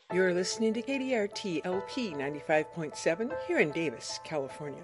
You're listening to KDRT LP 95.7 here in Davis, California.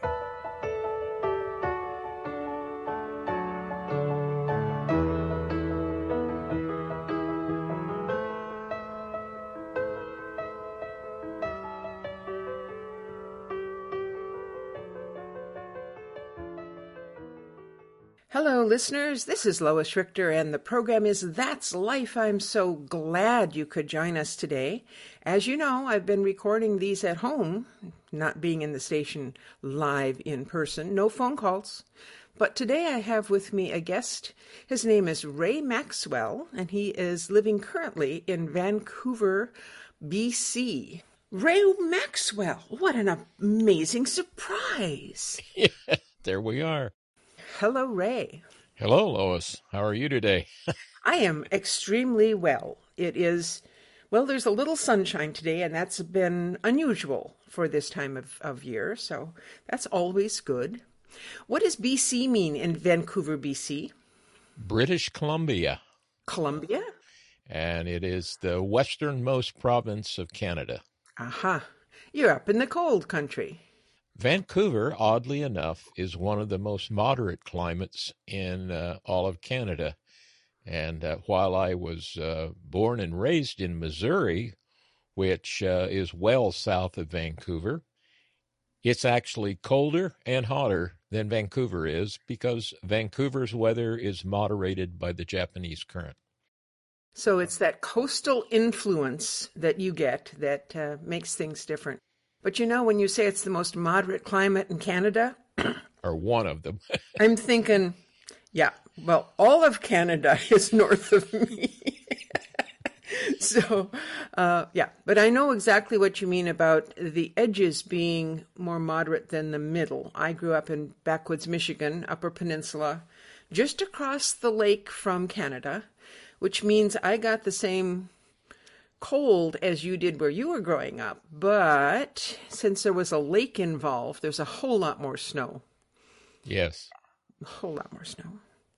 Hello, listeners. This is Lois Richter, and the program is That's Life. I'm so glad you could join us today. As you know, I've been recording these at home, not being in the station live in person, no phone calls. But today I have with me a guest. His name is Ray Maxwell, and he is living currently in Vancouver, BC. Ray Maxwell, what an amazing surprise. Yeah, there we are. Hello, Ray. Hello, Lois. How are you today? I am extremely well. It is, well, there's a little sunshine today, and that's been unusual for this time of year, so that's always good. What does BC mean in Vancouver, BC? British Columbia. Columbia? And it is the westernmost province of Canada. Aha. You're up in the cold country. Vancouver, oddly enough, is one of the most moderate climates in all of Canada. And while I was born and raised in Missouri, which is well south of Vancouver, it's actually colder and hotter than Vancouver is because Vancouver's weather is moderated by the Japanese Current. So it's that coastal influence that you get that makes things different. But you know, when you say it's the most moderate climate in Canada, or one of them, I'm thinking, yeah, well, all of Canada is north of me. So, yeah, but I know exactly what you mean about the edges being more moderate than the middle. I grew up in backwoods Michigan, Upper Peninsula, just across the lake from Canada, which means I got the same cold as you did where you were growing up, but since there was a lake involved, there's a whole lot more snow. Yes. A whole lot more snow.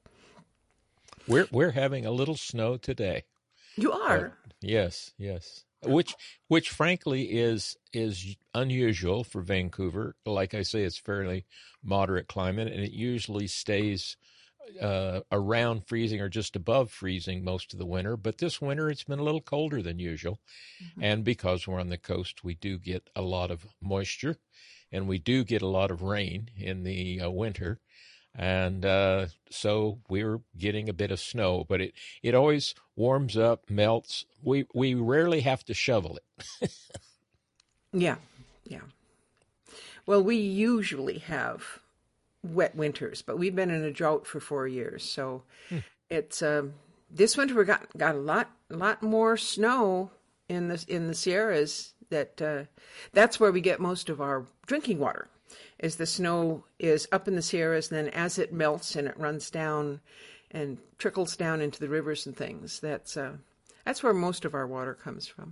We're having a little snow today. You are? Yes. Which frankly is unusual for Vancouver. Like I say, it's fairly moderate climate, and it usually stays around freezing or just above freezing most of the winter. But this winter, it's been a little colder than usual. Mm-hmm. And because we're on the coast, we do get a lot of moisture, and we do get a lot of rain in the winter. And so we're getting a bit of snow, but it always warms up, melts. We rarely have to shovel it. Yeah. Well, we usually have wet winters, but we've been in a drought for 4 years. So it's this winter we got a lot more snow in the Sierras. That's where we get most of our drinking water. Is the snow is up in the Sierras, and then as it melts and it runs down and trickles down into the rivers and things, that's where most of our water comes from.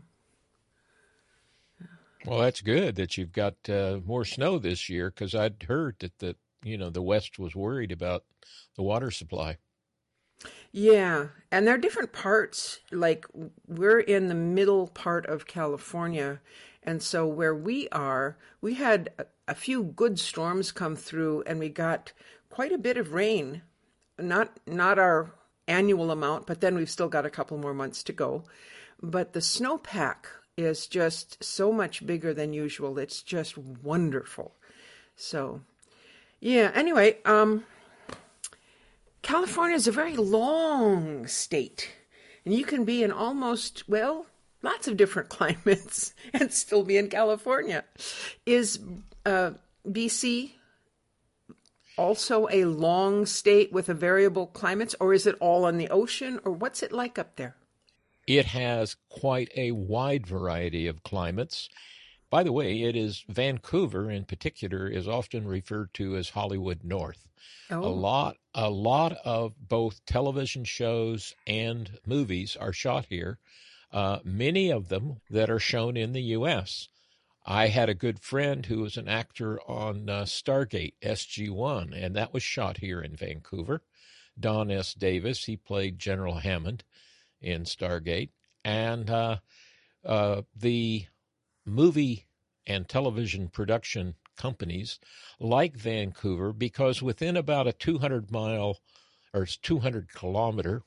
Well, that's good that you've got more snow this year, because I'd heard that the West was worried about the water supply. Yeah, and there are different parts. Like, we're in the middle part of California, and so where we are, we had a few good storms come through, and we got quite a bit of rain. Not our annual amount, but then we've still got a couple more months to go. But the snowpack is just so much bigger than usual. It's just wonderful. So, yeah, anyway, California is a very long state, and you can be in almost, well, lots of different climates and still be in California. Is BC also a long state with a variable climates, or is it all on the ocean, or what's it like up there? It has quite a wide variety of climates. By the way, it is Vancouver in particular is often referred to as Hollywood North. Oh. A lot of both television shows and movies are shot here. Many of them that are shown in the U.S. I had a good friend who was an actor on Stargate SG-1, and that was shot here in Vancouver. Don S. Davis, he played General Hammond in Stargate. And the movie and television production companies like Vancouver, because within about a 200-mile or 200-kilometer,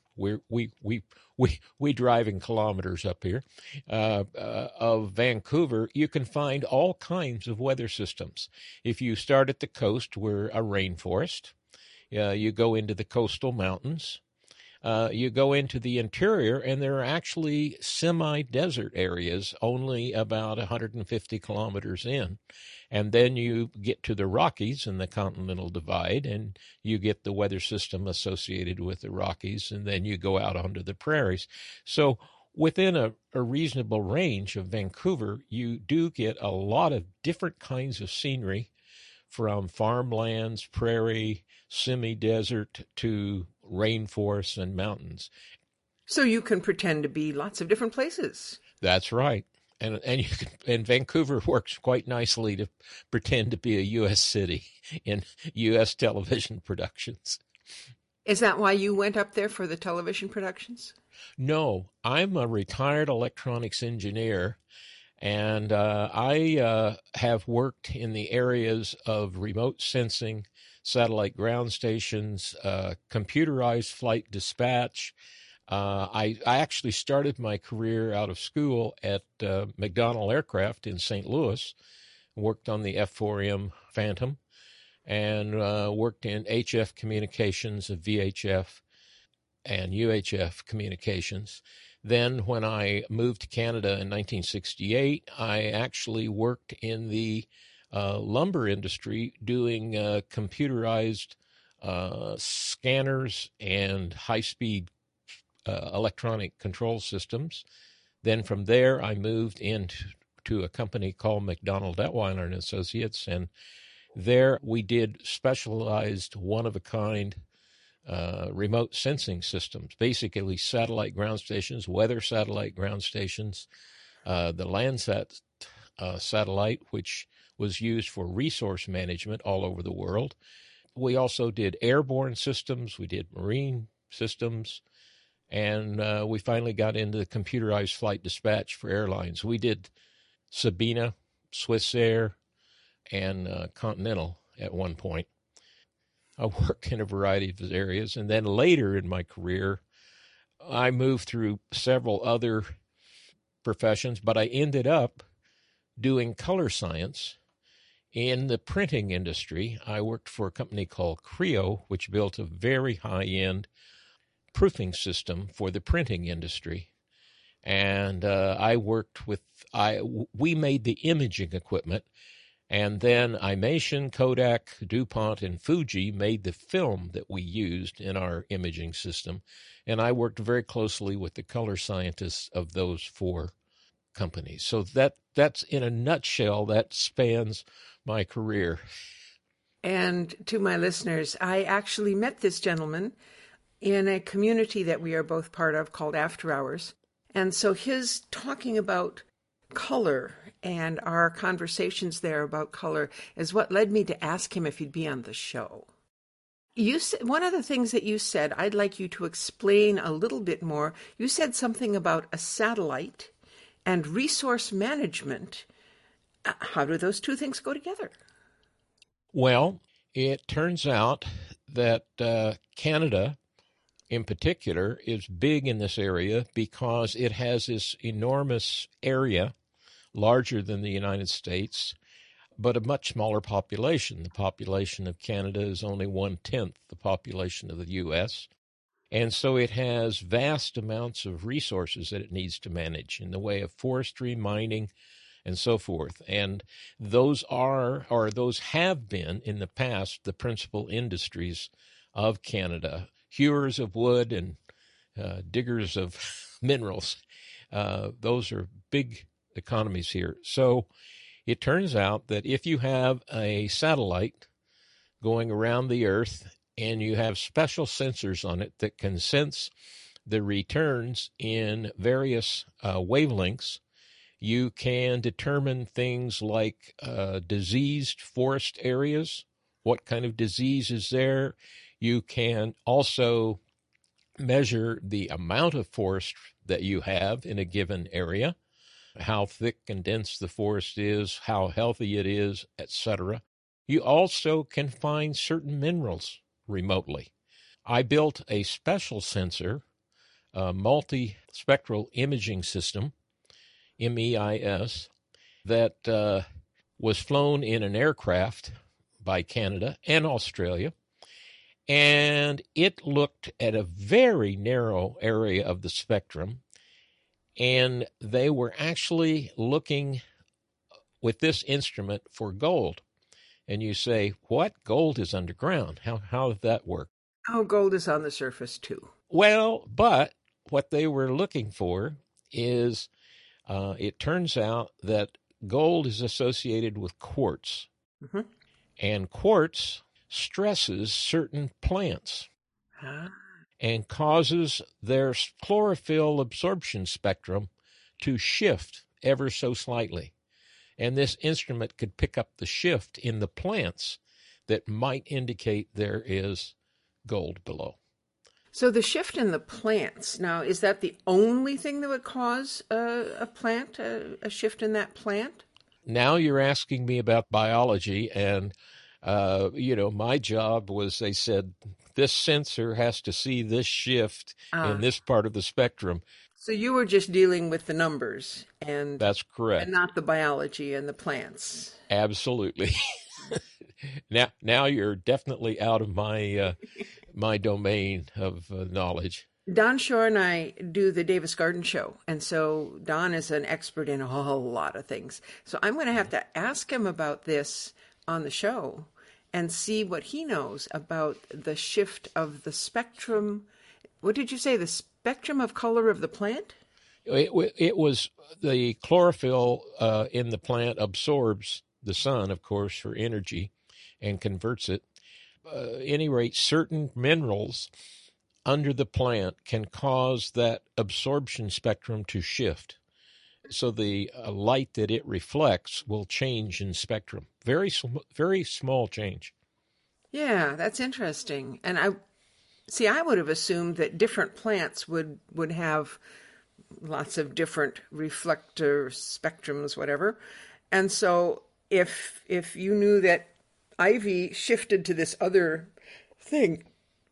we drive in kilometers up here, of Vancouver, you can find all kinds of weather systems. If you start at the coast, we're a rainforest. You go into the coastal mountains. You go into the interior, and there are actually semi-desert areas only about 150 kilometers in. And then you get to the Rockies and the Continental Divide, and you get the weather system associated with the Rockies, and then you go out onto the prairies. So within a reasonable range of Vancouver, you do get a lot of different kinds of scenery, from farmlands, prairie, semi-desert to rainforests and mountains. So you can pretend to be lots of different places. That's right. And Vancouver works quite nicely to pretend to be a U.S. city in U.S. television productions. Is that why you went up there, for the television productions? No, I'm a retired electronics engineer, and I have worked in the areas of remote sensing, satellite ground stations, computerized flight dispatch. I actually started my career out of school at McDonnell Aircraft in St. Louis, worked on the F4M Phantom, and worked in HF Communications, VHF, and UHF Communications. Then when I moved to Canada in 1968, I actually worked in the lumber industry doing computerized scanners and high-speed electronic control systems. Then from there, I moved into a company called McDonald Detweiler and Associates, and there we did specialized one-of-a-kind remote sensing systems, basically satellite ground stations, weather satellite ground stations, the Landsat satellite, which was used for resource management all over the world. We also did airborne systems, we did marine systems, and we finally got into the computerized flight dispatch for airlines. We did Sabena, Swissair, and Continental at one point. I worked in a variety of areas. And then later in my career, I moved through several other professions, but I ended up doing color science in the printing industry. I worked for a company called Creo, which built a very high-end proofing system for the printing industry. And we made the imaging equipment. And then Imation, Kodak, DuPont, and Fuji made the film that we used in our imaging system. And I worked very closely with the color scientists of those four companies. So that's in a nutshell, that spans my career. And to my listeners, I actually met this gentleman in a community that we are both part of called After Hours. And so his talking about color and our conversations there about color is what led me to ask him if he'd be on the show. You said, one of the things that you said, I'd like you to explain a little bit more. You said something about a satellite and resource management. How do those two things go together? Well, it turns out that Canada in particular is big in this area because it has this enormous area, larger than the United States, but a much smaller population. The population of Canada is only 1/10 the population of the U.S., and so it has vast amounts of resources that it needs to manage in the way of forestry, mining, and so forth. And those have been in the past the principal industries of Canada. Hewers of wood and diggers of minerals. Those are big economies here. So it turns out that if you have a satellite going around the Earth and you have special sensors on it that can sense the returns in various wavelengths, you can determine things like diseased forest areas, what kind of disease is there. You can also measure the amount of forest that you have in a given area. how thick and dense the forest is, how healthy it is, etc. You also can find certain minerals remotely. I built a special sensor, a multispectral imaging system, MEIS, that was flown in an aircraft by Canada and Australia. And it looked at a very narrow area of the spectrum. And they were actually looking with this instrument for gold. And you say, what? Gold is underground. How did that work? Oh, gold is on the surface too. Well, but what they were looking for is it turns out that gold is associated with quartz. Mm-hmm. And quartz stresses certain plants Ah. and causes their chlorophyll absorption spectrum to shift ever so slightly. And this instrument could pick up the shift in the plants that might indicate there is gold below. So the shift in the plants, now, is that the only thing that would cause a plant, a shift in that plant? Now you're asking me about biology, and my job was, they said, this sensor has to see this shift in Ah, this part of the spectrum. so you were just dealing with the numbers That's and correct. not the biology and the plants. Absolutely. Now you're definitely out of my domain of knowledge. Don Shore and I do the Davis Garden Show, and so Don is an expert in a whole lot of things. So I'm going to have to ask him about this on the show and see what he knows about the shift of the spectrum. What did you say? The spectrum of color of the plant? It was the chlorophyll in the plant absorbs the sun, of course, for energy and converts it. At any rate, certain minerals under the plant can cause that absorption spectrum to shift. So the light that it reflects will change in spectrum. Very small change. Yeah, that's interesting. And I would have assumed that different plants would have lots of different reflector spectrums, whatever. And so if you knew that ivy shifted to this other thing,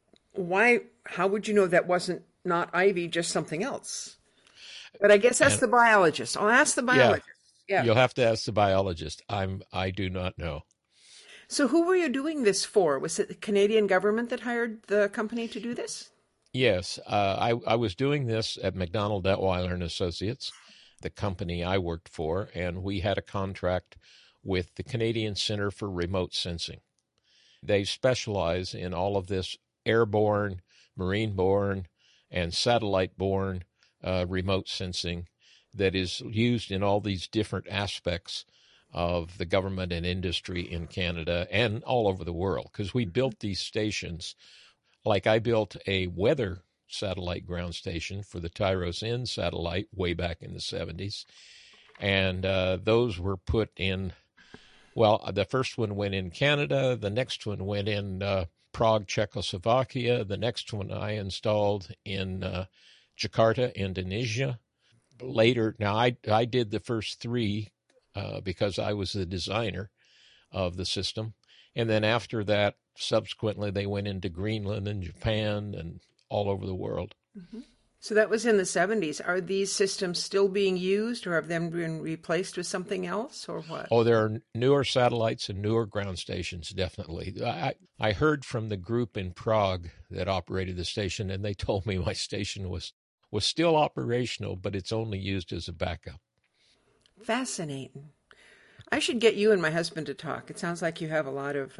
how would you know that wasn't not ivy, just something else? But I guess that's And the biologist. I'll ask the yeah, biologist. Yeah. you'll have to ask the biologist. I do not know. So who were you doing this for? Was it the Canadian government that hired the company to do this? Yes, I was doing this at McDonald Detweiler and Associates, the company I worked for, and we had a contract with the Canadian Center for Remote Sensing. They specialize in all of this airborne, marine-borne, and satellite-borne remote sensing that is used in all these different aspects of the government and industry in Canada and all over the world, because we built these stations. Like I built a weather satellite ground station for the Tyros N satellite way back in the 70s. And those were put in, well, the first one went in Canada. The next one went in Prague, Czechoslovakia. The next one I installed in Jakarta, Indonesia. Later, now I did the first three because I was the designer of the system. And then after that, subsequently, they went into Greenland and Japan and all over the world. Mm-hmm. So that was in the 70s. Are these systems still being used or have them been replaced with something else or what? Oh, there are newer satellites and newer ground stations, definitely. I heard from the group in Prague that operated the station, and they told me my station was still operational, but it's only used as a backup. Fascinating. I should get you and my husband to talk. It sounds like you have a lot of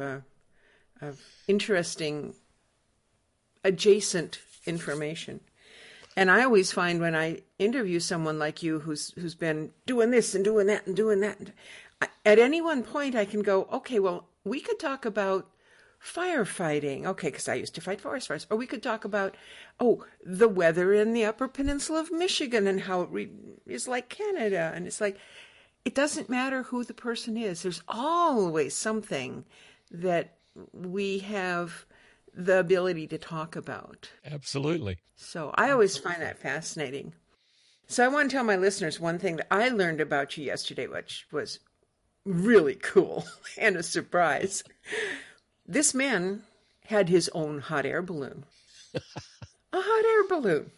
interesting adjacent information. And I always find when I interview someone like you who's been doing this and doing that and doing that, at any one point I can go, okay, well, we could talk about firefighting. Okay, because I used to fight forest fires. Or we could talk about, the weather in the Upper Peninsula of Michigan and how it is like Canada. And it's like, it doesn't matter who the person is. There's always something that we have the ability to talk about. Absolutely. So I always find that fascinating. So I want to tell my listeners one thing that I learned about you yesterday, which was really cool and a surprise. This man had his own hot air balloon. A hot air balloon.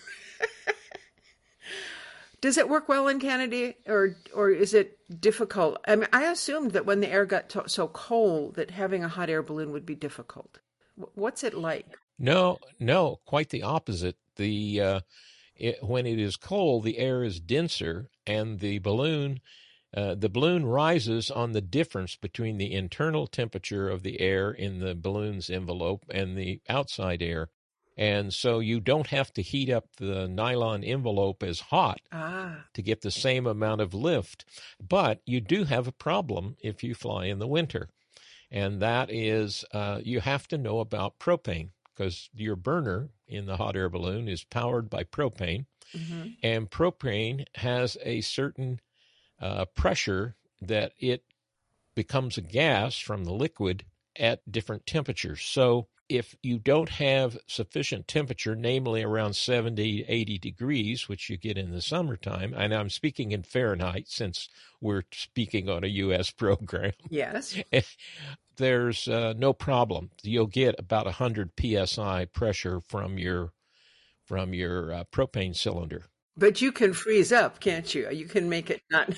Does it work well in Canada, or is it difficult? I mean, I assumed that when the air got so cold that having a hot air balloon would be difficult. What's it like? No, no, quite the opposite. When it is cold, the air is denser, and the balloon rises on the difference between the internal temperature of the air in the balloon's envelope and the outside air. And so you don't have to heat up the nylon envelope as hot to get the same amount of lift. But you do have a problem if you fly in the winter. And that is you have to know about propane, because your burner in the hot air balloon is powered by propane. Mm-hmm. And propane has a certain pressure that it becomes a gas from the liquid at different temperatures. So if you don't have sufficient temperature, namely around 70, 80 degrees, which you get in the summertime, and I'm speaking in Fahrenheit since we're speaking on a U.S. program. Yes. There's no problem. You'll get about 100 psi pressure from your propane cylinder. But you can freeze up, can't you? You can make it not.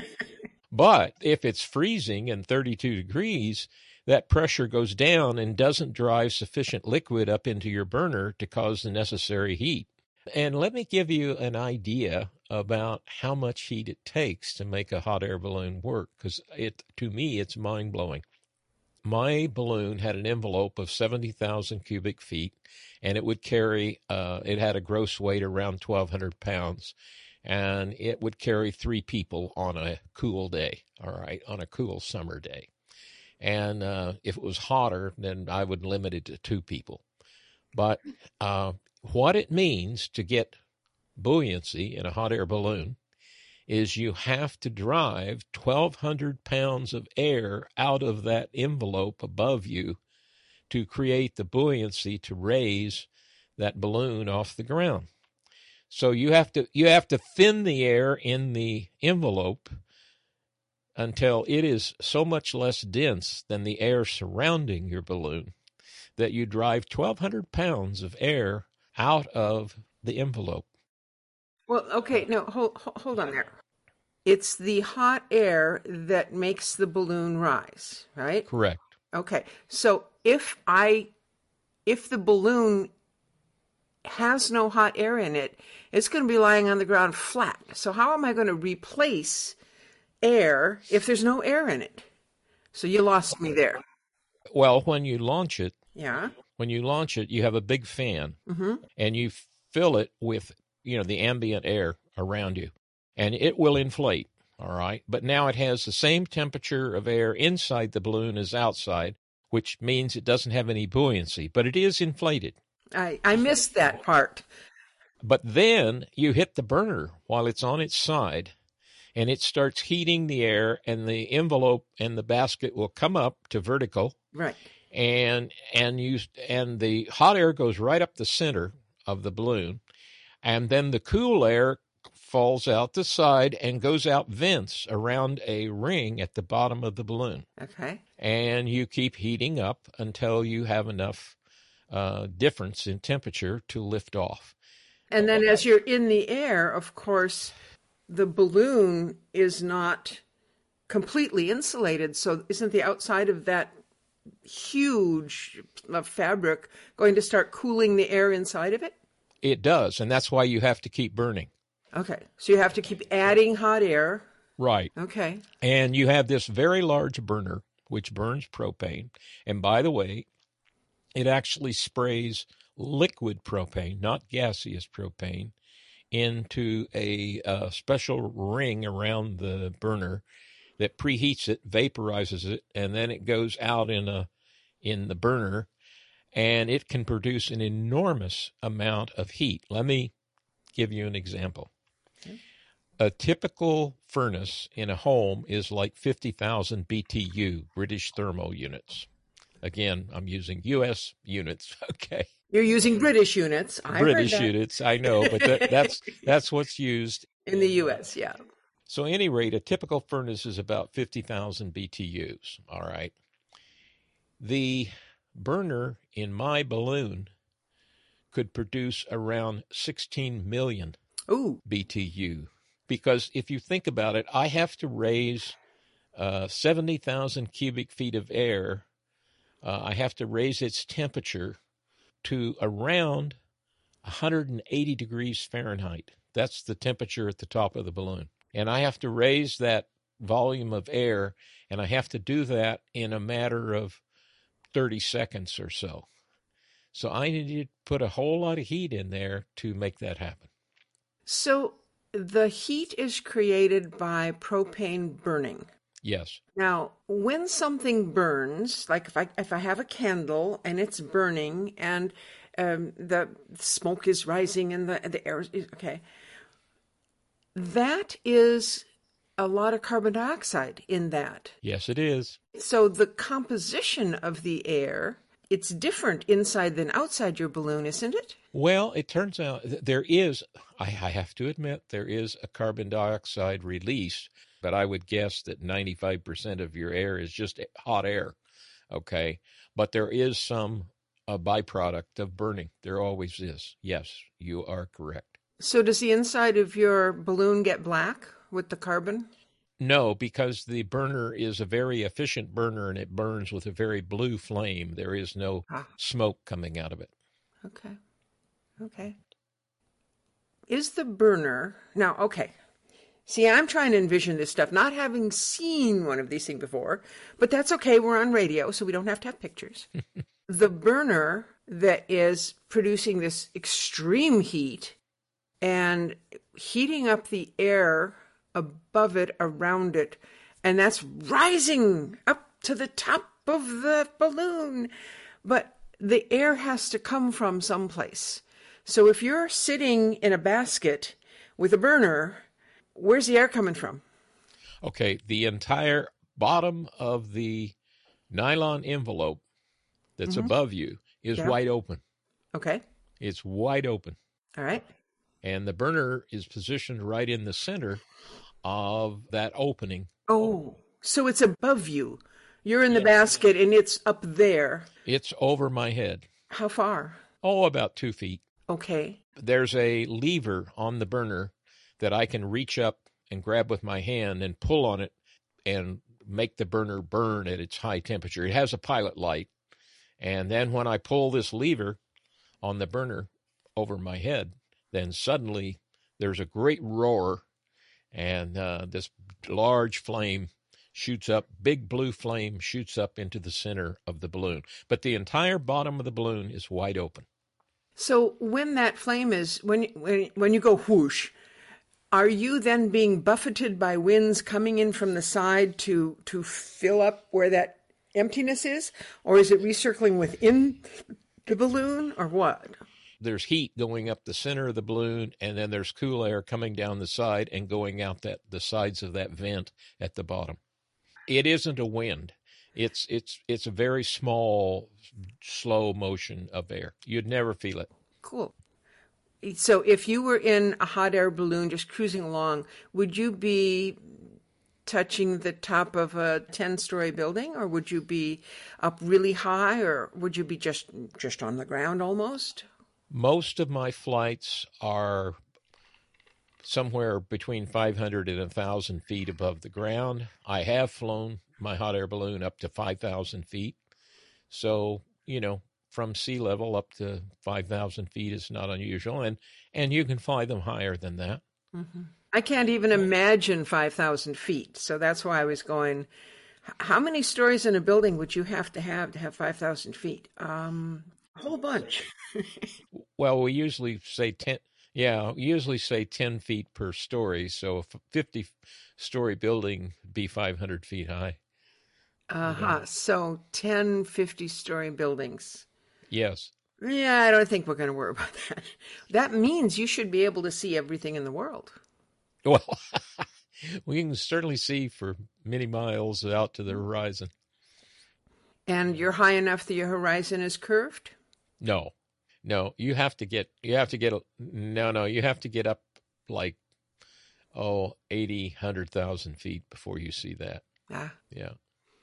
But if it's freezing and 32 degrees, that pressure goes down and doesn't drive sufficient liquid up into your burner to cause the necessary heat. And let me give you an idea about how much heat it takes to make a hot air balloon work, because to me, it's mind-blowing. My balloon had an envelope of 70,000 cubic feet, and it would carry, it had a gross weight around 1,200 pounds, and it would carry 3 people on a cool day, all right, on a cool summer day. And if it was hotter, then I would limit it to 2 people. But what it means to get buoyancy in a hot air balloon is you have to drive 1,200 pounds of air out of that envelope above you to create the buoyancy to raise that balloon off the ground. So you have to thin the air in the envelope until it is so much less dense than the air surrounding your balloon that you drive 1,200 pounds of air out of the envelope. Well, okay, no, hold on there. It's the hot air that makes the balloon rise, right? Correct. Okay, so if the balloon has no hot air in it, it's going to be lying on the ground flat. So how am I going to replace air if there's no air in it? So you lost me there. Well, when you launch it, yeah, you have a big fan, mm-hmm. and you fill it with, the ambient air around you, and it will inflate, all right? But now it has the same temperature of air inside the balloon as outside, which means it doesn't have any buoyancy, but it is inflated. I missed that part. But then you hit the burner while it's on its side, and it starts heating the air, and the envelope and the basket will come up to vertical. Right. And the hot air goes right up the center of the balloon, and then the cool air falls out the side and goes out vents around a ring at the bottom of the balloon. Okay. And you keep heating up until you have enough difference in temperature to lift off. And then as you're in the air, of course, the balloon is not completely insulated. So isn't the outside of that huge fabric going to start cooling the air inside of it? It does, and that's why you have to keep burning. Okay, so you have to keep adding hot air. Right. Okay. And you have this very large burner, which burns propane. And by the way, it actually sprays liquid propane, not gaseous propane, into a special ring around the burner that preheats it, vaporizes it, and then it goes out in the burner, and it can produce an enormous amount of heat. Let me give you an example. Okay. A typical furnace in a home is like 50,000 BTU, British thermal units. Again, I'm using U.S. units. Okay. You're using British units. I heard British that. units, I know, but that's what's used. In the U.S., yeah. So, at any rate, a typical furnace is about 50,000 BTUs. All right. The burner in my balloon could produce around 16 million Ooh. BTU. Because if you think about it, I have to raise 70,000 cubic feet of air. I have to raise its temperature to around 180 degrees Fahrenheit. That's the temperature at the top of the balloon. And I have to raise that volume of air, and I have to do that in a matter of 30 seconds or so. So I need to put a whole lot of heat in there to make that happen. So the heat is created by propane burning. Yes. Now, when something burns, like if I have a candle and it's burning and the smoke is rising and the air is okay, that is a lot of carbon dioxide in that. Yes, it is. So the composition of the air, it's different inside than outside your balloon, isn't it? Well, it turns out there is, I have to admit, there is a carbon dioxide release, but I would guess that 95% of your air is just hot air, okay? But there is some a byproduct of burning. There always is. Yes, you are correct. So does the inside of your balloon get black with the carbon? No, because the burner is a very efficient burner and it burns with a very blue flame. There is no smoke coming out of it. Okay. Okay. Is the burner now, okay. See, I'm trying to envision this stuff, not having seen one of these things before, but that's okay. We're on radio, so we don't have to have pictures. The burner that is producing this extreme heat and heating up the air above it, around it, and that's rising up to the top of the balloon. But the air has to come from someplace. So if you're sitting in a basket with a burner, where's the air coming from? Okay, the entire bottom of the nylon envelope that's above you is wide open. Okay. It's wide open. All right. And the burner is positioned right in the center of that opening. Oh, so it's above you. You're in the basket and it's up there. It's over my head. How far? Oh, about 2 feet. Okay. There's a lever on the burner that I can reach up and grab with my hand and pull on it and make the burner burn at its high temperature. It has a pilot light. And then when I pull this lever on the burner over my head, then suddenly there's a great roar and this large flame shoots up, big blue flame shoots up into the center of the balloon. But the entire bottom of the balloon is wide open. So when that flame is, when you go whoosh, are you then being buffeted by winds coming in from the side to fill up where that emptiness is? Or is it recircling within the balloon or what? There's heat going up the center of the balloon, and then there's cool air coming down the side and going out the sides of that vent at the bottom. It isn't a wind. It's a very small, slow motion of air. You'd never feel it. Cool. So if you were in a hot air balloon just cruising along, would you be touching the top of a 10-story building, or would you be up really high, or would you be just on the ground almost? Most of my flights are somewhere between 500 and 1,000 feet above the ground. I have flown my hot air balloon up to 5,000 feet. So, from sea level up to 5,000 feet is not unusual. And you can fly them higher than that. Mm-hmm. I can't even imagine 5,000 feet. So that's why I was going, how many stories in a building would you have to have 5,000 feet? A whole bunch. Well, we usually say 10. Yeah, we usually say 10 feet per story. So a 50-story building be 500 feet high. So 10 50-story buildings. Yes. Yeah, I don't think we're going to worry about that. That means you should be able to see everything in the world. Well, we can certainly see for many miles out to the horizon. And you're high enough that your horizon is curved? No, no, you have to get up like, 80, 100,000 feet before you see that. Ah, Yeah.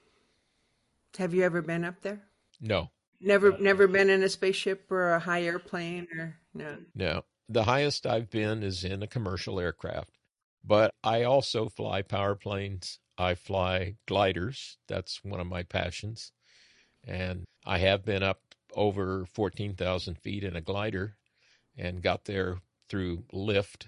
have you ever been up there? No, Never been in a spaceship or a high airplane or no? no. The highest I've been is in a commercial aircraft, but I also fly power planes. I fly gliders. That's one of my passions. And I have been up over 14,000 feet in a glider and got there through lift.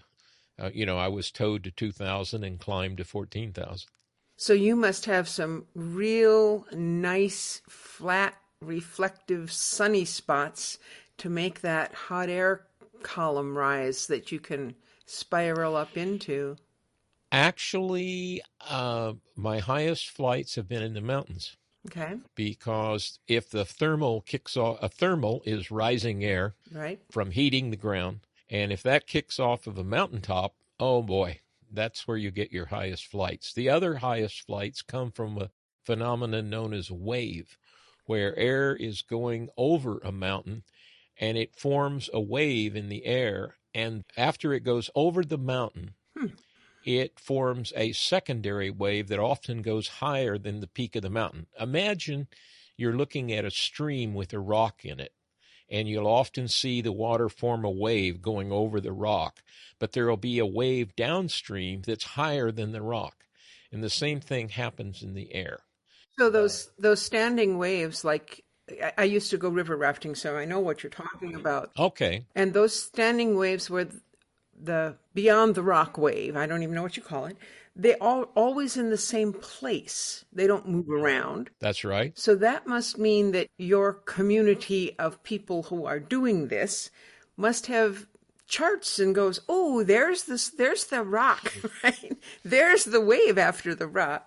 I was towed to 2,000 and climbed to 14,000. So you must have some real nice, flat, reflective, sunny spots to make that hot air column rise that you can spiral up into. Actually, my highest flights have been in the mountains Okay, because if the thermal kicks off, a thermal is rising air right? from heating the ground. And if that kicks off of a mountaintop, oh boy, that's where you get your highest flights. The other highest flights come from a phenomenon known as wave, where air is going over a mountain and it forms a wave in the air. And after it goes over the mountain, Hmm. it forms a secondary wave that often goes higher than the peak of the mountain. Imagine you're looking at a stream with a rock in it, and you'll often see the water form a wave going over the rock, but there will be a wave downstream that's higher than the rock. And the same thing happens in the air. So those standing waves, like I used to go river rafting, so I know what you're talking about. Okay, And those standing waves were the beyond the rock wave. I don't even know what you call it. They all always in the same place. They don't move around. that's right. So that must mean that your community of people who are doing this must have charts and goes, oh, there's the rock, right? There's the wave after the rock.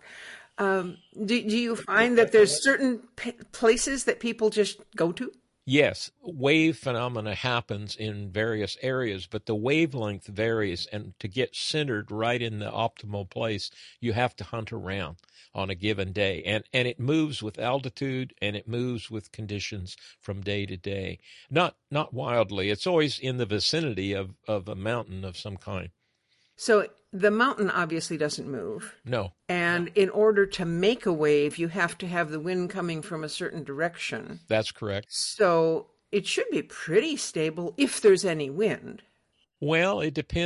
Do you find that there's certain places that people just go to? Yes, wave phenomena happens in various areas, but the wavelength varies. And to get centered right in the optimal place, you have to hunt around on a given day. And it moves with altitude and it moves with conditions from day to day. Not wildly. It's always in the vicinity of a mountain of some kind. So the mountain obviously doesn't move. No, And in order to make a wave, you have to have the wind coming from a certain direction. that's correct. So it should be pretty stable if there's any wind. Well,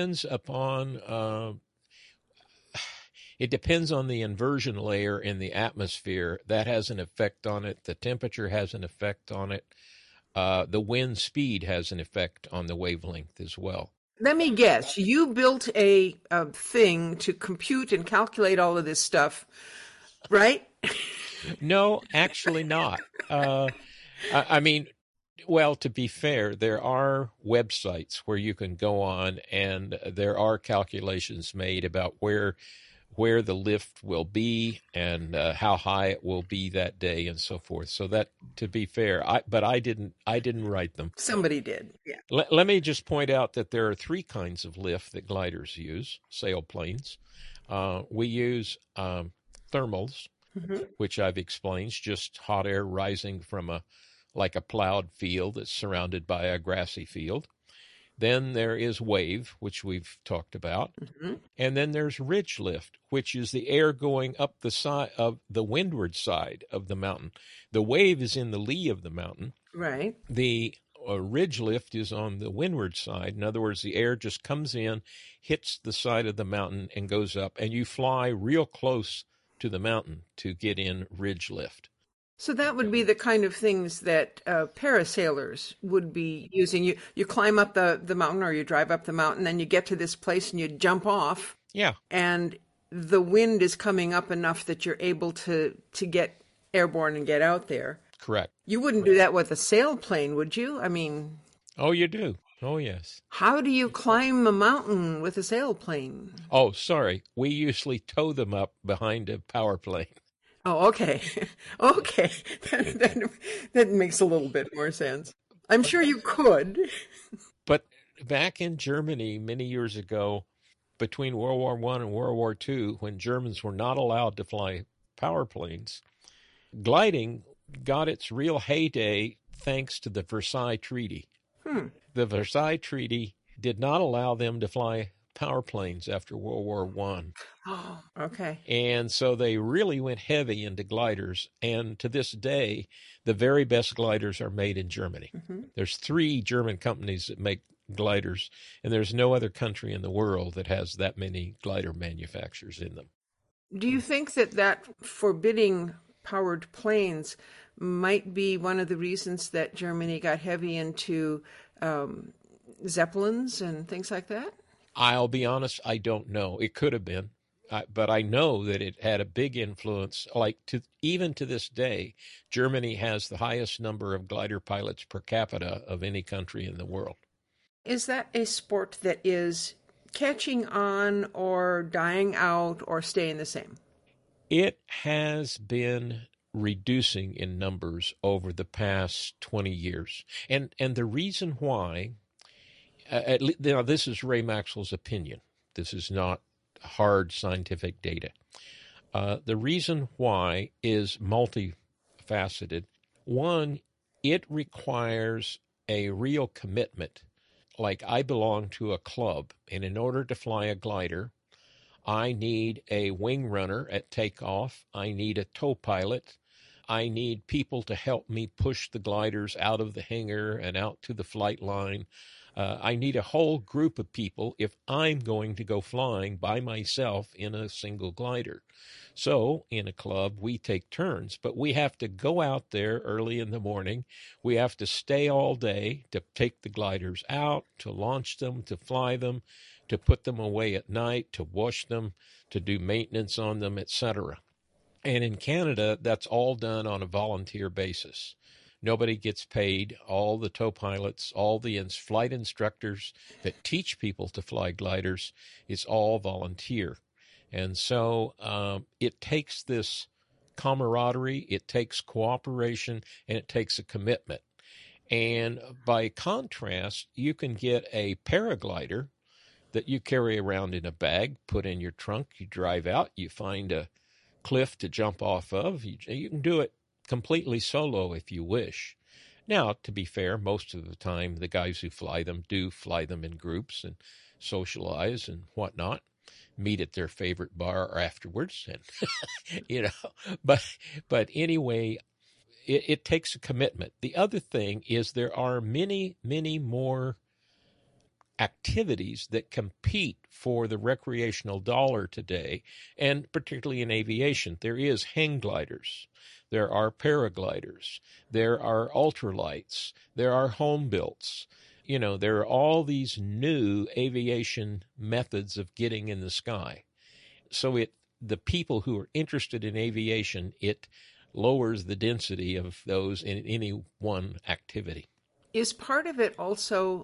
it depends on the inversion layer in the atmosphere. That has an effect on it. The temperature has an effect on it. The wind speed has an effect on the wavelength as well. Let me guess, you built a thing to compute and calculate all of this stuff, right? No, actually not. I mean, well, to be fair, there are websites where you can go on and there are calculations made about where the lift will be and how high it will be that day and so forth. So that, to be fair, I didn't write them. Somebody did, yeah. Let me just point out that there are three kinds of lift that gliders use, sailplanes. We use thermals, which I've explained, just hot air rising from like a plowed field that's surrounded by a grassy field. Then there is wave, which we've talked about. Mm-hmm. And then there's ridge lift, which is the air going up the side of the windward side of the mountain. The wave is in the lee of the mountain. Right. The ridge lift is on the windward side. In other words, the air just comes in, hits the side of the mountain, and goes up. And you fly real close to the mountain to get in ridge lift. So that would be the kind of things that parasailers would be using. You climb up the mountain or you drive up the mountain, then you get to this place and you jump off. Yeah. And the wind is coming up enough that you're able to get airborne and get out there. Correct. You wouldn't do that with a sailplane, would you? I mean... Oh, you do. Oh, yes. How do you climb a mountain with a sailplane? Oh, sorry. We usually tow them up behind a power plane. Oh, okay. Okay. That makes a little bit more sense. I'm sure you could. But back in Germany many years ago, between World War I and World War II, when Germans were not allowed to fly power planes, gliding got its real heyday thanks to the Versailles Treaty. The Versailles Treaty did not allow them to fly power planes after World War One. Oh, okay. And so they really went heavy into gliders. And to this day, the very best gliders are made in Germany. There's 3 German companies that make gliders, and there's no other country in the world that has that many glider manufacturers in them. Do you think that forbidding powered planes might be one of the reasons that Germany got heavy into Zeppelins and things like that? I'll be honest, I don't know. It could have been. But I know that it had a big influence. Even to this day, Germany has the highest number of glider pilots per capita of any country in the world. Is that a sport that is catching on or dying out or staying the same? It has been reducing in numbers over the past 20 years. And the reason why, now this is Ray Maxwell's opinion. This is not hard scientific data. The reason why is multifaceted. One, it requires a real commitment. Like I belong to a club, and in order to fly a glider, I need a wing runner at takeoff. I need a tow pilot. I need people to help me push the gliders out of the hangar and out to the flight line. I need a whole group of people if I'm going to go flying by myself in a single glider. So in a club, we take turns, but we have to go out there early in the morning. We have to stay all day to take the gliders out, to launch them, to fly them, to put them away at night, to wash them, to do maintenance on them, etc. And in Canada, that's all done on a volunteer basis. Nobody gets paid. All the tow pilots, all the flight instructors that teach people to fly gliders, it's all volunteer. And so it takes this camaraderie, it takes cooperation, and it takes a commitment. And by contrast, you can get a paraglider that you carry around in a bag, put in your trunk, you drive out, you find a cliff to jump off of. You can do it completely solo if you wish. Now, to be fair, most of the time the guys who fly them do fly them in groups and socialize and whatnot, meet at their favorite bar afterwards, and but anyway, it takes a commitment. The other thing is there are many more activities that compete for the recreational dollar today, and particularly in aviation. There is hang gliders, there are paragliders, there are ultralights, there are home builts. There are all these new aviation methods of getting in the sky. So the people who are interested in aviation, it lowers the density of those in any one activity. Is part of it also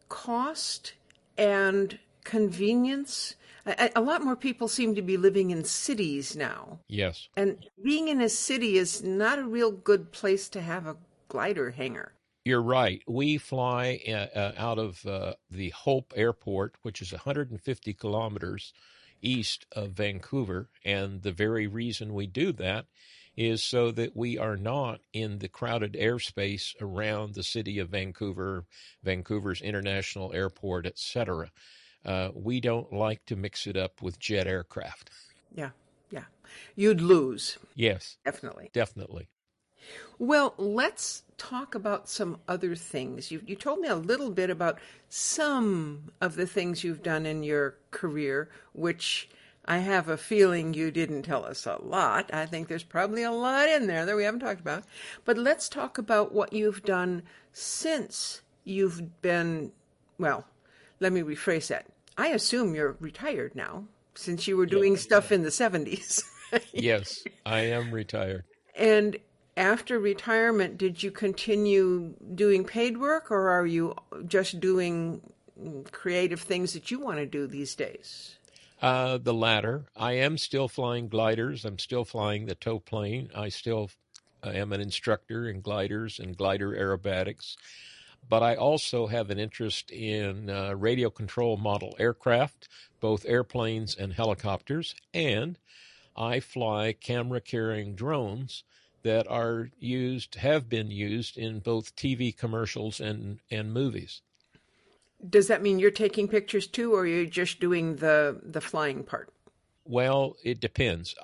cost and convenience? A lot more people seem to be living in cities now. Yes. And being in a city is not a real good place to have a glider hangar. You're right. We fly out of the Hope Airport, which is 150 kilometers east of Vancouver. And the very reason we do that is so that we are not in the crowded airspace around the city of Vancouver, Vancouver's International Airport, etc. We don't like to mix it up with jet aircraft. Yeah. You'd lose. Yes. Definitely. Well, let's talk about some other things. You told me a little bit about some of the things you've done in your career, which I have a feeling you didn't tell us a lot. I think there's probably a lot in there that we haven't talked about. But let's talk about what you've done since you've been, well, let me rephrase that. I assume you're retired now, since you were doing stuff in the 70s. Yes, I am retired. And after retirement, did you continue doing paid work, or are you just doing creative things that you want to do these days? The latter. I am still flying gliders. I'm still flying the tow plane. I still am an instructor in gliders and glider aerobatics. But I also have an interest in radio control model aircraft, both airplanes and helicopters, and I fly camera-carrying drones that have been used in both TV commercials and movies. Does that mean you're taking pictures too, or you're just doing the flying part? Well, it depends.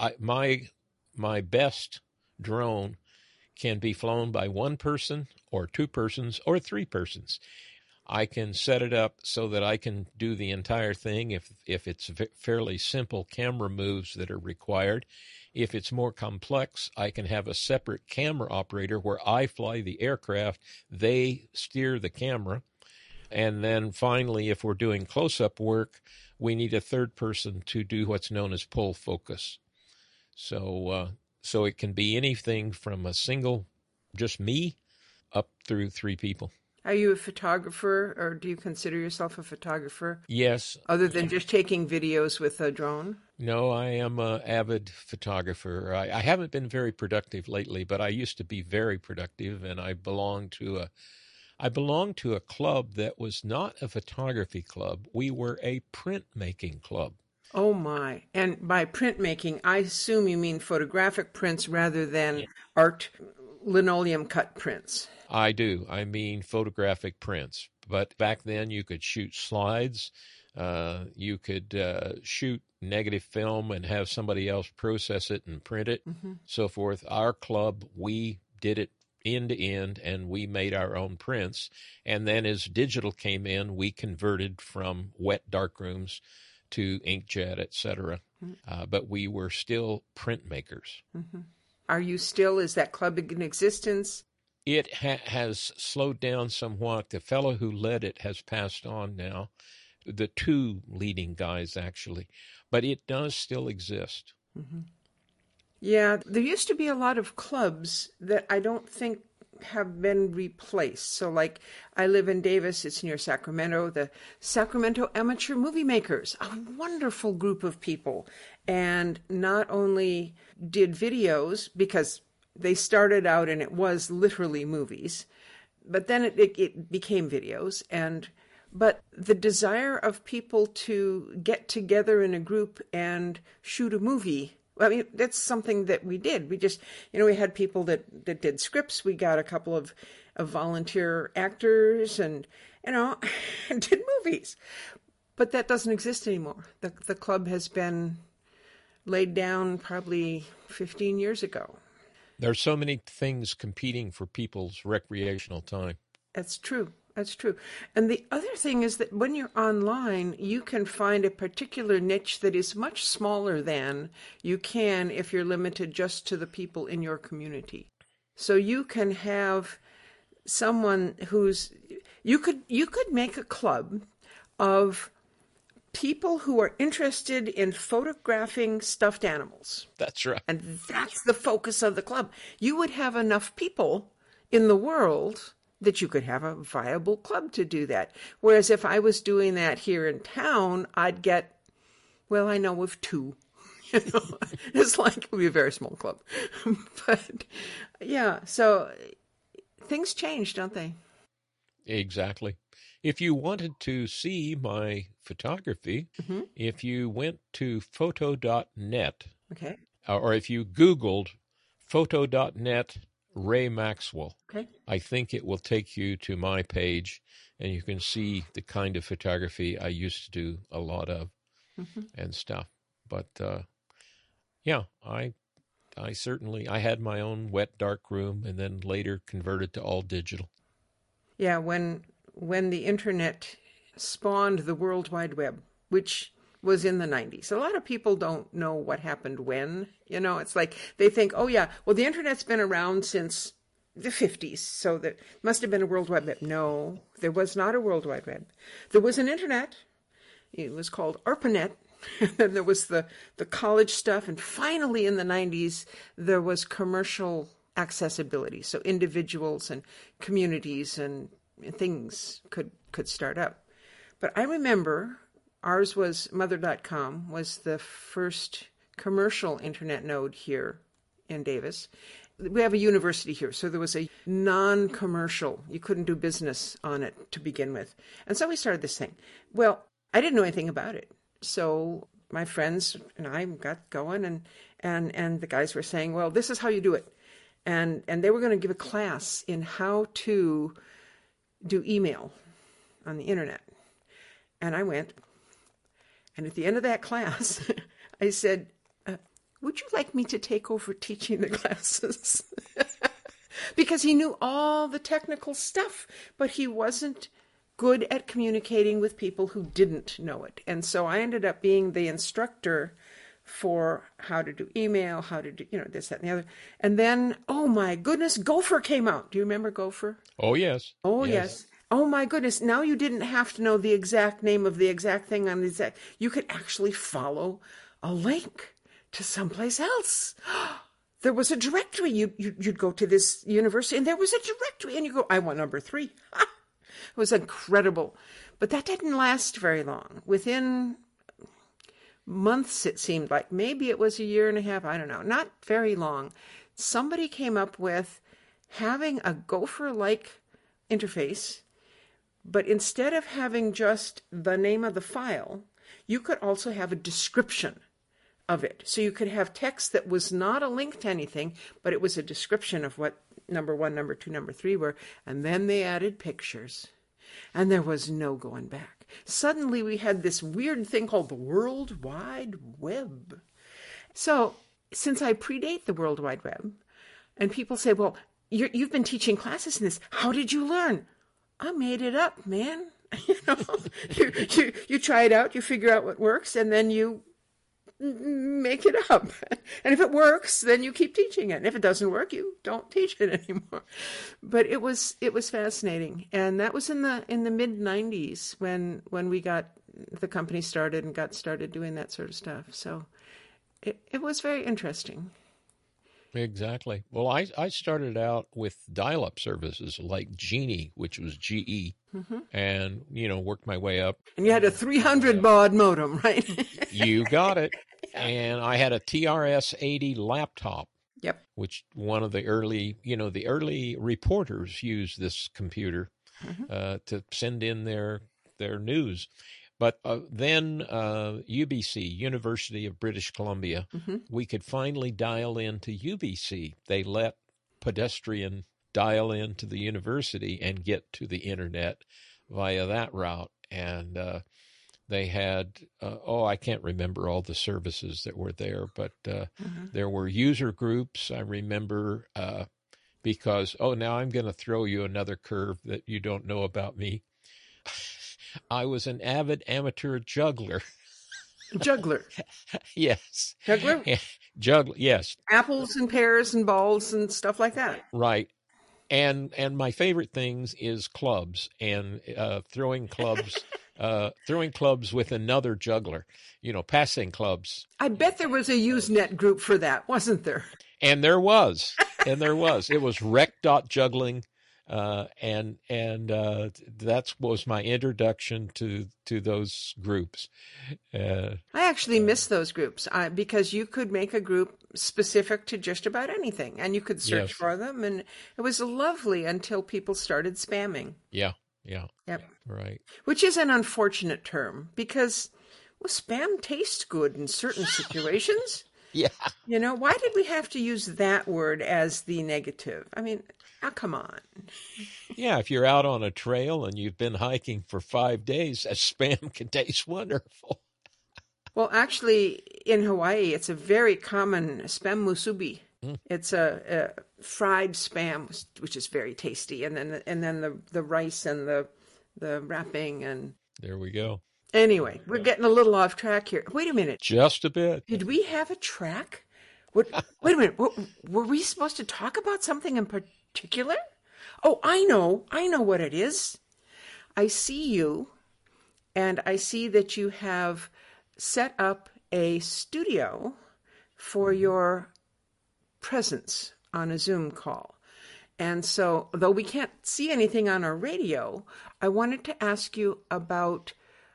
My best drone can be flown by one person or two persons or three persons. I can set it up so that I can do the entire thing if it's fairly simple camera moves that are required. If it's more complex, I can have a separate camera operator where I fly the aircraft, they steer the camera. And then finally, if we're doing close-up work, we need a third person to do what's known as pull focus. So it can be anything from a single, just me, up through three people. Are you a photographer, or do you consider yourself a photographer? Yes. Other than just taking videos with a drone? No, I am an avid photographer. I haven't been very productive lately, but I used to be very productive, and I belonged to a club that was not a photography club. We were a printmaking club. Oh my. And by printmaking, I assume you mean photographic prints rather than art linoleum cut prints. I do. I mean photographic prints. But back then you could shoot slides. You could shoot negative film and have somebody else process it and print it, so forth. Our club, we did it end to end, and we made our own prints. And then as digital came in, we converted from wet darkrooms to inkjet, etc. But we were still printmakers. Are you still, is that club in existence? It has slowed down somewhat. The fellow who led it has passed on now, the two leading guys actually, but it does still exist. Yeah, there used to be a lot of clubs that I don't think have been replaced. So like I live in Davis, it's near Sacramento, the Sacramento Amateur Movie Makers, a wonderful group of people. And not only did videos, because they started out and it was literally movies, but then it became videos. But the desire of people to get together in a group and shoot a movie, I mean, that's something that we did. We just, we had people that did scripts. We got a couple of volunteer actors and, did movies. But that doesn't exist anymore. The club has been laid down probably 15 years ago. There are so many things competing for people's recreational time. That's true. That's true. And the other thing is that when you're online, you can find a particular niche that is much smaller than you can if you're limited just to the people in your community. So you can have someone you could make a club of people who are interested in photographing stuffed animals. That's right. And that's the focus of the club. You would have enough people in the world that you could have a viable club to do that. Whereas if I was doing that here in town, I'd get, well, I know of two. It's like it would be a very small club. But yeah, so things change, don't they? Exactly. If you wanted to see my photography, if you went to photo.net, okay, or if you Googled photo.net Ray Maxwell, okay, I think it will take you to my page, and you can see the kind of photography I used to do a lot of and stuff. But yeah, I certainly had my own wet dark room, and then later converted to all digital. Yeah, when the internet spawned the World Wide Web, which was in the 90s. A lot of people don't know what happened when. It's like they think, oh yeah, well, the internet's been around since the 50s, so there must have been a World Wide Web. No, there was not a World Wide Web. There was an internet. It was called ARPANET. Then there was the college stuff. And finally in the 90s, there was commercial accessibility. So individuals and communities and things could start up. But I remember ours was Mother.com was the first commercial internet node here in Davis. We have a university here, so there was a non-commercial. You couldn't do business on it to begin with. And so we started this thing. Well, I didn't know anything about it. So my friends and I got going, and the guys were saying, well, this is how you do it. and they were going to give a class in how to do email on the internet. And I went, and at the end of that class, I said, would you like me to take over teaching the classes? Because he knew all the technical stuff, but he wasn't good at communicating with people who didn't know it. And so I ended up being the instructor for how to do email, how to do, this, that, and the other. And then, oh my goodness, Gopher came out. Do you remember Gopher? Oh, yes. Oh, yes. Oh my goodness. Now you didn't have to know the exact name of the exact thing on the exact, you could actually follow a link to someplace else. There was a directory. You'd go to this university and there was a directory and you go, I want number 3. It was incredible. But that didn't last very long. Within months, it seemed like, maybe it was a year and a half, I don't know, not very long, somebody came up with having a Gopher-like interface, but instead of having just the name of the file, you could also have a description of it. So you could have text that was not a link to anything, but it was a description of what number 1, number 2, number 3 were. And then they added pictures. And there was no going back. Suddenly we had this weird thing called the World Wide Web. So since I predate the World Wide Web, and people say, well, you've been teaching classes in this. How did you learn? I made it up, man. You try it out, you figure out what works, and then you make it up. And if it works, then you keep teaching it. And if it doesn't work, you don't teach it anymore. But it was fascinating. And that was in the mid 90s when we got the company started and got started doing that sort of stuff. So it was very interesting. Exactly. Well, I started out with dial-up services like Genie, which was GE, and, worked my way up. And you had a 300 baud modem, right? You got it. And I had a TRS-80 laptop. Yep. Which one of the early reporters used this computer to send in their news. But then UBC, University of British Columbia, we could finally dial into UBC. They let pedestrian dial into the university and get to the internet via that route. And they had, I can't remember all the services that were there, but there were user groups. I remember because, now I'm going to throw you another curve that you don't know about me. I was an avid amateur juggler. Juggler. Yes. Juggler? Juggler, yes. Apples and pears and balls and stuff like that. Right. And my favorite things is clubs and throwing clubs with another juggler, passing clubs. I bet there was a Usenet group for that, wasn't there? And there was. It was rec.juggling. And that was my introduction to those groups. I actually miss those groups because you could make a group specific to just about anything, and you could search for them, and it was lovely until people started spamming. Yeah. Yep. Right. Which is an unfortunate term because spam tastes good in certain situations. Yeah. Why did we have to use that word as the negative? I mean, come on. Yeah, if you're out on a trail and you've been hiking for 5 days, that spam can taste wonderful. Well, actually, in Hawaii, it's a very common spam musubi. It's a fried spam, which is very tasty, and then the rice and the wrapping and. There we go. Anyway, we're getting a little off track here. Wait a minute. Just a bit. Did we have a track? Wait a minute. Were we supposed to talk about something in particular? Oh, I know what it is. I see you, and I see that you have set up a studio for your presence on a Zoom call. And so, though we can't see anything on our radio, I wanted to ask you about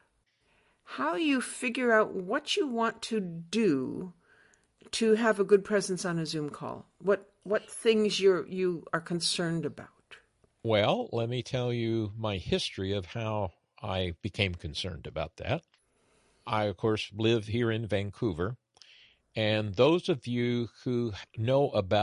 how you figure out what you want to do to have a good presence on a Zoom call. What things you are concerned about? Well, let me tell you my history of how I became concerned about that. I, of course, live here in Vancouver. And those of you who know about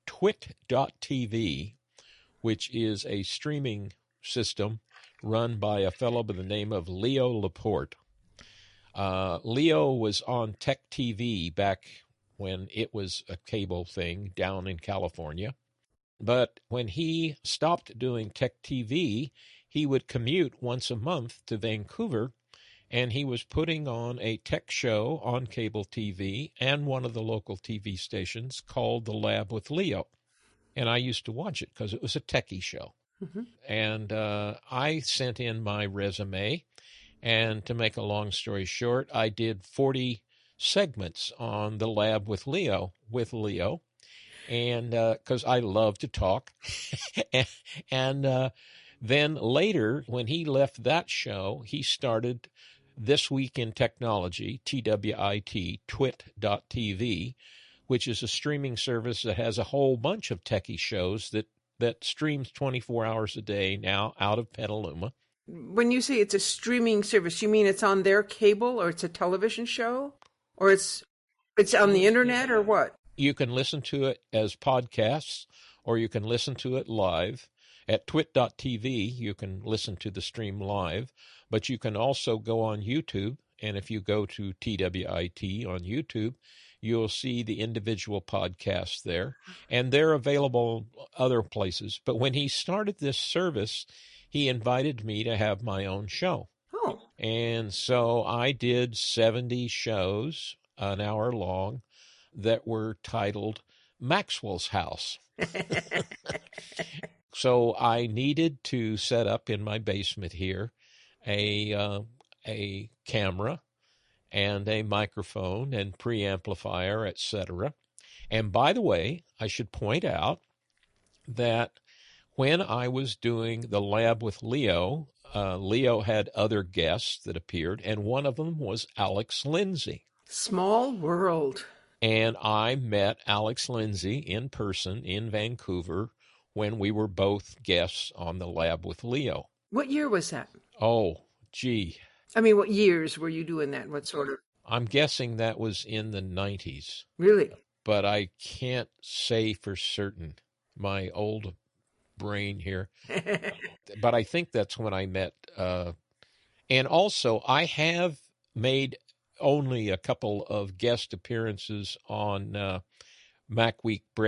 twit.tv, which is a streaming system run by a fellow by the name of Leo Laporte. Leo was on Tech TV back when it was a cable thing down in California. But when he stopped doing Tech TV, he would commute once a month to Vancouver, and he was putting on a tech show on cable TV and one of the local TV stations called The Lab with Leo. And I used to watch it because it was a techie show. Mm-hmm. And I sent in my resume, and to make a long story short, I did 40 segments on The Lab with Leo, and because I love to talk. and then later, when he left that show, he started This Week in Technology, TWIT, twit.tv, which is a streaming service that has a whole bunch of techie shows that streams 24 hours a day now out of Petaluma. When you say it's a streaming service, you mean it's on their cable, or it's a television show, or it's on the internet, or what? You can listen to it as podcasts, or you can listen to it live. At twit.tv, you can listen to the stream live, but you can also go on YouTube, and if you go to TWIT on YouTube, you'll see the individual podcasts there, and they're available other places. But when he started this service, he invited me to have my own show. Oh. And so I did 70 shows, an hour long, that were titled Maxwell's House. So I needed to set up in my basement here a camera and a microphone and preamplifier, etc. And by the way, I should point out that when I was doing The Lab with Leo, Leo had other guests that appeared, and one of them was Alex Lindsay. Small world. And I met Alex Lindsay in person in Vancouver when we were both guests on The Lab with Leo. What year was that? Oh, gee. I mean, what years were you doing that? What sort of? I'm guessing that was in the 90s. Really? But I can't say for certain. My old brain here. But I think that's when I met. And also, I have made only a couple of guest appearances on Mac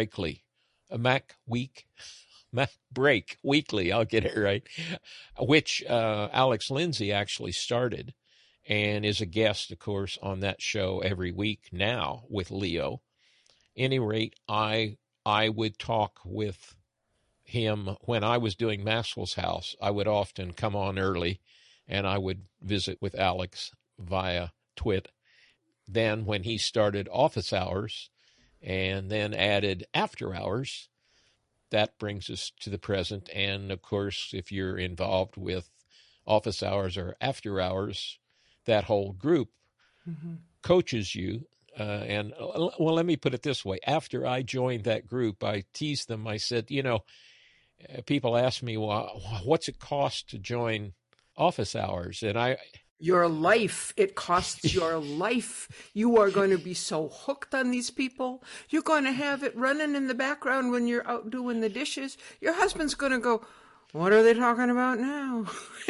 Break Weekly, I'll get it right, which Alex Lindsay actually started and is a guest, of course, on that show every week now with Leo. Any rate, I would talk with him when I was doing Maxwell's House. I would often come on early, and I would visit with Alex via Twit. Then when he started Office Hours and then added After Hours, that brings us to the present. And, of course, if you're involved with Office Hours or After Hours, that whole group coaches you. Well, let me put it this way. After I joined that group, I teased them. I said, people ask me, well, what's it cost to join Office Hours? And your life. It costs your life. You are going to be so hooked on these people. You're going to have it running in the background when you're out doing the dishes. Your husband's going to go, what are they talking about now?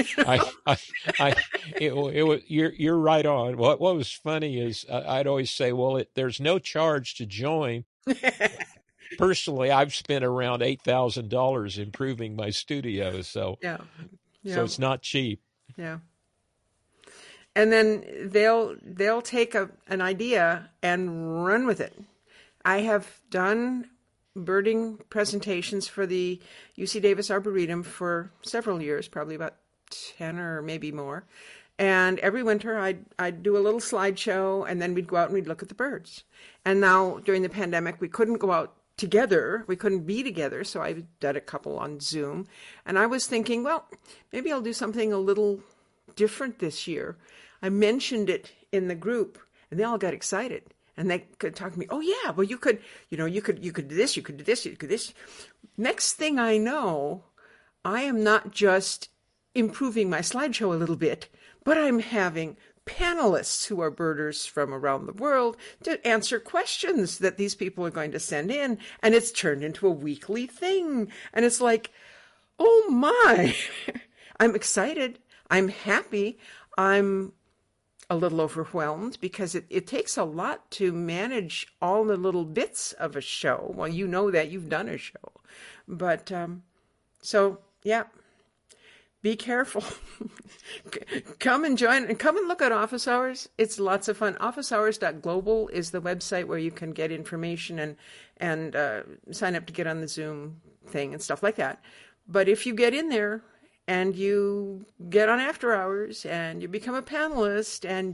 You're right on. What was funny is I'd always say, well, there's no charge to join. Personally, I've spent around $8,000 improving my studio, so so it's not cheap. Yeah. And then they'll take an idea and run with it. I have done birding presentations for the UC Davis Arboretum for several years, probably about 10 or maybe more. And every winter I'd do a little slideshow, and then we'd go out and we'd look at the birds. And now during the pandemic, we couldn't go out together. We couldn't be together, so I did a couple on Zoom. And I was thinking, well, maybe I'll do something a little different this year. I mentioned it in the group, and they all got excited. And they could talk to me, oh, yeah, well, you could do this, you could do this, you could do this. Next thing I know, I am not just improving my slideshow a little bit, but I'm having panelists who are birders from around the world to answer questions that these people are going to send in. And it's turned into a weekly thing. And it's like, oh my, I'm excited. I'm happy. I'm a little overwhelmed because it takes a lot to manage all the little bits of a show. Well, you know that you've done a show. But so, yeah, be careful. Come and join and come and look at office hours. It's lots of fun. Officehours.global is the website where you can get information and sign up to get on the Zoom thing and stuff like that. But if you get in there and you get on after hours and you become a panelist and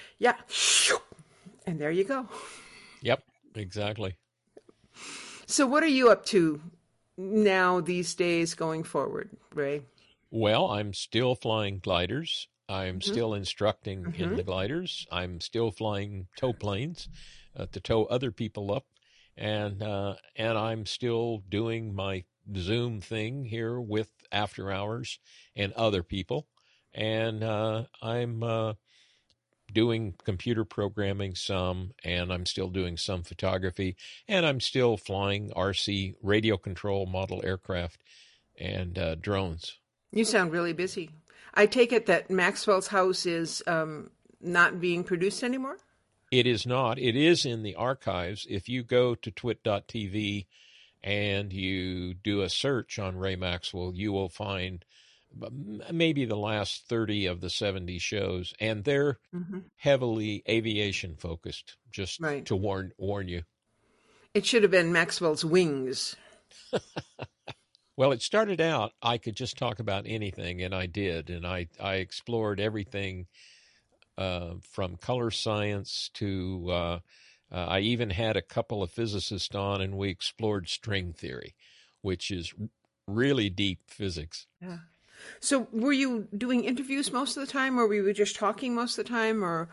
and there you go. Yep, exactly. So what are you up to now these days going forward, Ray? Well, I'm still flying gliders. I'm still instructing in the gliders. I'm still flying tow planes to tow other people up, and I'm still doing my Zoom thing here with after hours and other people, and I'm doing computer programming some, and I'm still doing some photography, and I'm still flying RC radio control model aircraft and drones. You sound really busy. I take it that Maxwell's House is not being produced anymore? It is not. It is in the archives. If you go to twit.tv and you do a search on Ray Maxwell, you will find maybe the last 30 of the 70 shows, and they're heavily aviation focused, just right. to warn you. It should have been Maxwell's Wings. Well, it started out, I could just talk about anything, and I did. And I explored everything from color science to, I even had a couple of physicists on, and we explored string theory, which is really deep physics. Yeah. So were you doing interviews most of the time, or were you just talking most of the time, or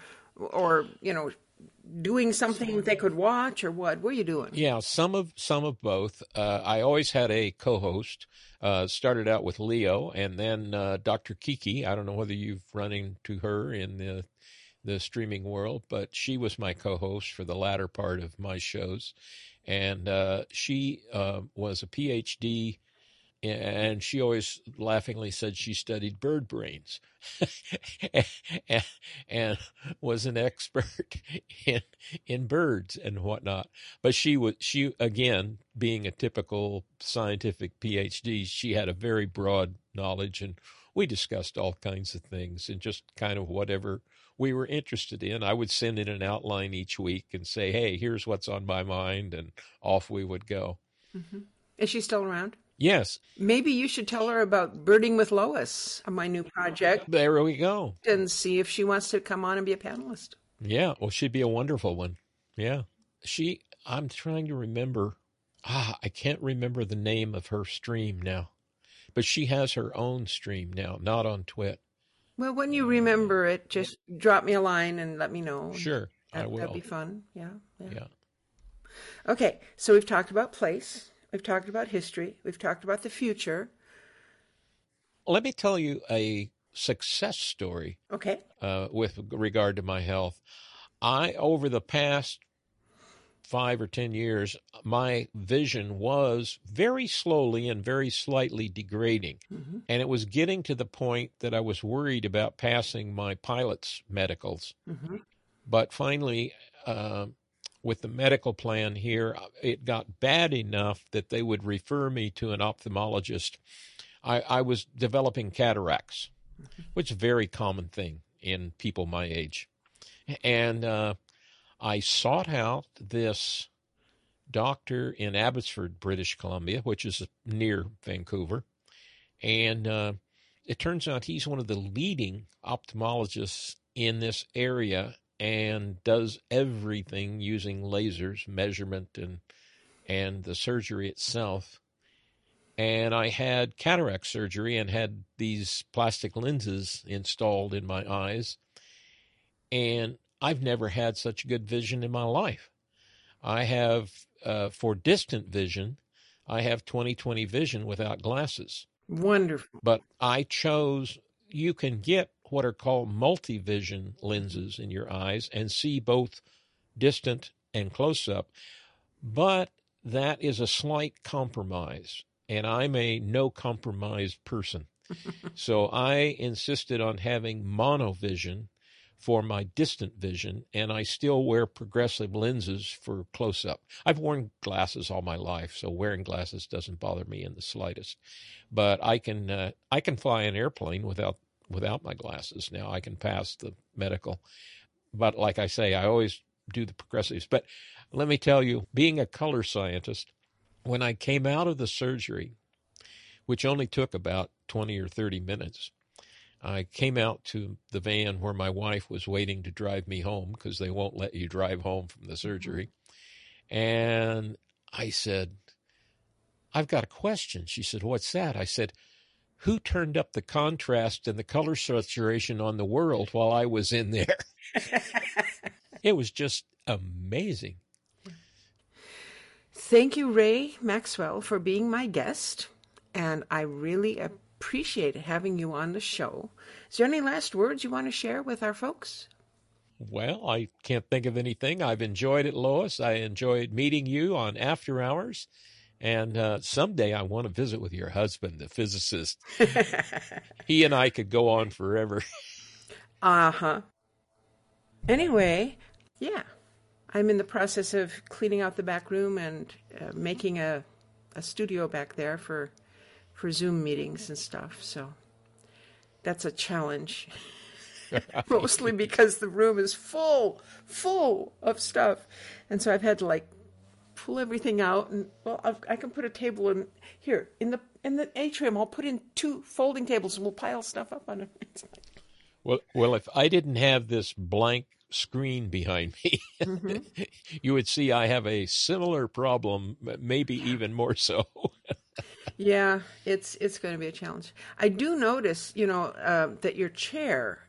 doing something they could watch, or what were you doing? Yeah, some of both. I always had a co-host. Started out with Leo, and then Dr. Kiki. I don't know whether you've run into her in the streaming world, but she was my co-host for the latter part of my shows, and she was a PhD. And she always laughingly said she studied bird brains and was an expert in birds and whatnot. But she again, being a typical scientific PhD, she had a very broad knowledge, and we discussed all kinds of things and just kind of whatever we were interested in. I would send in an outline each week and say, hey, here's what's on my mind, and off we would go. Mm-hmm. Is she still around? Yes. Maybe you should tell her about Birding with Lois, my new project. There we go. And see if she wants to come on and be a panelist. Yeah, well, she'd be a wonderful one. Yeah. I'm trying to remember. I can't remember the name of her stream now. But she has her own stream now, not on Twit. Well, when you remember it, just drop me a line and let me know. Sure, I will. That'd be fun. Yeah. Yeah. Okay, so we've talked about place. We've talked about history. We've talked about the future. Let me tell you a success story. Okay. With regard to my health. Over the past 5 or 10 years, my vision was very slowly and very slightly degrading. Mm-hmm. And it was getting to the point that I was worried about passing my pilot's medicals. Mm-hmm. But finally, with the medical plan here, it got bad enough that they would refer me to an ophthalmologist. I was developing cataracts, which is a very common thing in people my age. And I sought out this doctor in Abbotsford, British Columbia, which is near Vancouver. And it turns out he's one of the leading ophthalmologists in this area and does everything using lasers, measurement, and the surgery itself. And I had cataract surgery and had these plastic lenses installed in my eyes. And I've never had such good vision in my life. I have, for distant vision, I have 20/20 vision without glasses. Wonderful. But I chose, you can get what are called multivision lenses in your eyes and see both distant and close up. But that is a slight compromise, and I'm a no compromise person. So I insisted on having monovision for my distant vision, and I still wear progressive lenses for close up. I've worn glasses all my life, so wearing glasses doesn't bother me in the slightest. But I can fly an airplane without my glasses now. I can pass the medical. But like I say, I always do the progressives. But let me tell you, being a color scientist, when I came out of the surgery, which only took about 20 or 30 minutes, I came out to the van where my wife was waiting to drive me home because they won't let you drive home from the surgery. And I said, I've got a question. She said, what's that? I said, who turned up the contrast and the color saturation on the world while I was in there? It was just amazing. Thank you, Ray Maxwell, for being my guest. And I really appreciate having you on the show. Is there any last words you want to share with our folks? Well, I can't think of anything. I've enjoyed it, Lois. I enjoyed meeting you on After Hours. And someday I want to visit with your husband, the physicist. He and I could go on forever. Uh-huh. Anyway, yeah, I'm in the process of cleaning out the back room and making a studio back there for Zoom meetings and stuff. So that's a challenge, mostly because the room is full of stuff. And so I've had to pull everything out, and I can put a table in here in the atrium. I'll put in 2 folding tables and we'll pile stuff up on it. Well, if I didn't have this blank screen behind me, you would see I have a similar problem, maybe even more so. Yeah, it's going to be a challenge. I do notice, that your chair,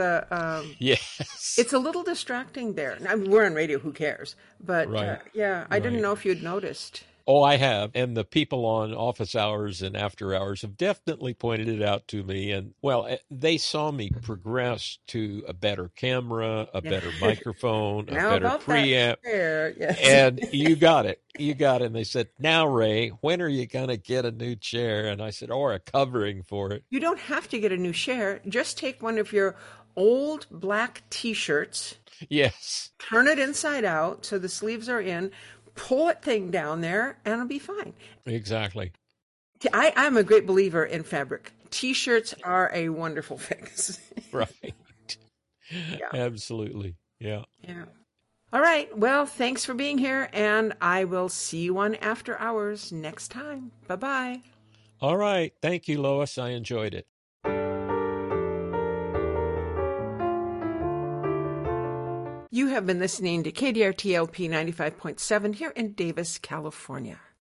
yes, it's a little distracting there. I mean, we're on radio, who cares? But right. I didn't know if you'd noticed. Oh, I have. And the people on Office Hours and After Hours have definitely pointed it out to me. And, well, they saw me progress to a better camera, a better microphone, a better preamp. Yes. And you got it. And they said, now, Ray, when are you going to get a new chair? And I said, or a covering for it. You don't have to get a new chair. Just take one of your old black T-shirts. Yes. Turn it inside out so the sleeves are in. Pull it thing down there and it'll be fine. Exactly. I'm a great believer in fabric. T-shirts are a wonderful fix. Right. Yeah. Absolutely. Yeah. Yeah. All right. Well, thanks for being here, and I will see you on After Hours next time. Bye-bye. All right. Thank you, Lois. I enjoyed it. You have been listening to KDRT LP 95.7 here in Davis, California.